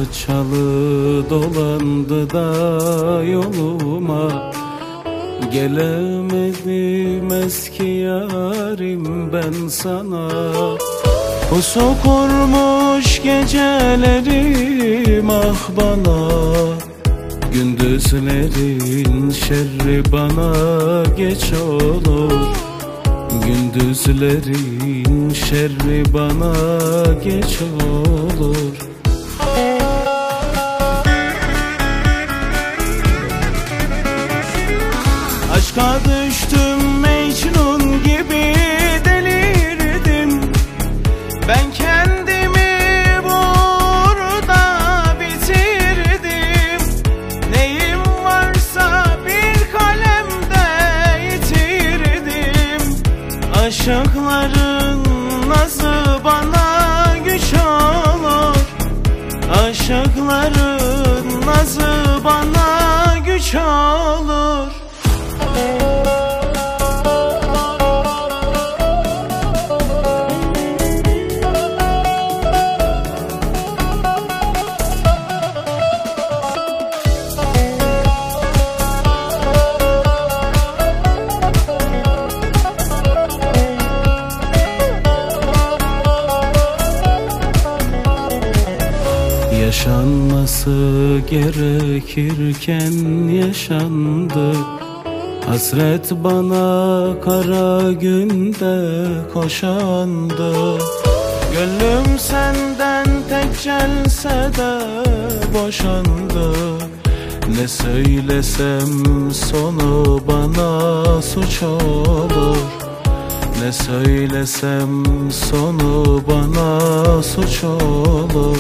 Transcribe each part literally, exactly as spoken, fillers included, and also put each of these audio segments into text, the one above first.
çalı dolandı da yoluma. Gelemedim eski yarim ben sana. Pusu kurmuş gecelerim ah bana. Gündüzlerin şerri bana geç olur. Gündüzlerin şerri bana geç olur. Aşka düştüm Mecnun gibi delirdim. Ben kendimi burada bitirdim. Neyim varsa bir kalemde yitirdim. Aşıkların nazı bana güç olur. Aşıkların nazı bana güç olur. Yaşanması gerekirken yaşandı. Hasret bana kara günde koşandı. Gönlüm senden tek gelse de boşandı. Ne söylesem sonu bana suç olur. Ne söylesem sonu bana suç olur.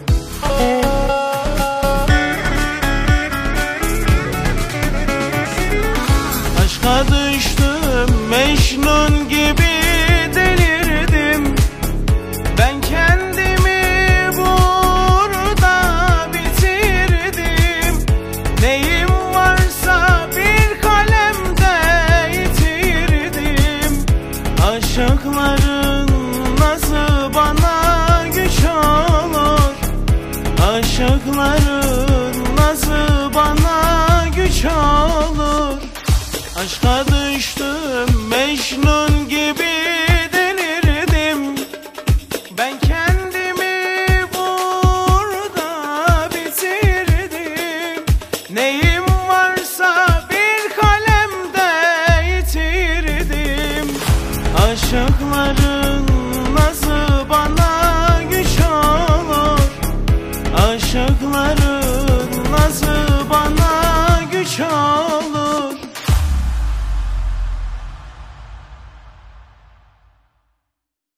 Aşka düştüm Mecnun gibi delirdim. Ben kendimi burada bitirdim. Neyim varsa bir kalemde yitirdim. Aşıkların nazı bana güç olur. Aşıkların nazı bana güç olur. Aşka düştüm Mecnun gibi delirdim. Ben kendimi burada bitirdim. Neyim varsa bir kalemde yitirdim. Aşıkların